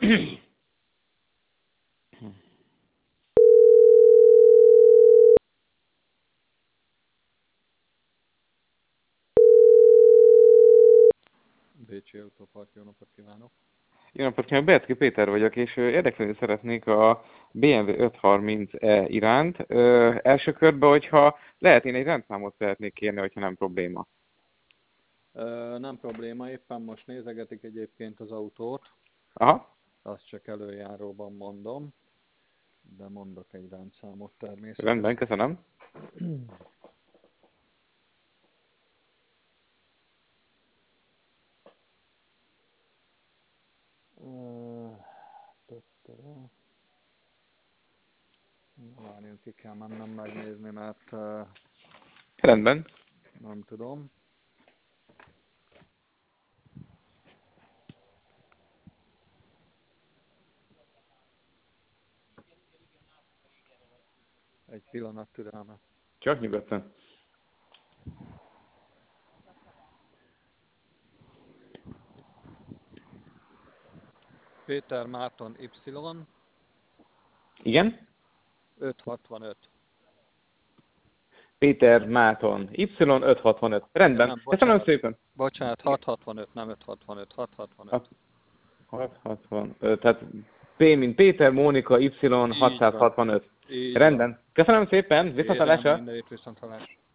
Bécsi Autópark, jó napot kívánok! Jó napot kívánok, Bercki Péter vagyok, és érdeklődni szeretnék a BMW 530e iránt. Első körben, hogyha lehet, én egy rendszámot szeretnék kérni, hogyha nem probléma. Nem probléma, éppen most nézegetik egyébként az autót. Aha. Azt csak előjáróban mondom, de mondok egy rendszámot Rendben, természetesen. köszönöm. Várjunk, ki kell mennem megnézni, mert Rendben. nem tudom. Egy pillanat türelme. Csak nyugodtan. Péter Márton Y Igen? 565. Péter Máton Y565. Rendben. Nem, Köszönöm bocsánat. szépen. Bocsánat, Igen. 665, nem 565, 665. 665. Tehát P, mint Péter, Mónika, Y Így van. 665. Így van. Rendben. Köszönöm szépen. Kérem, Viszontlátásra. mindenit viszontlátásra.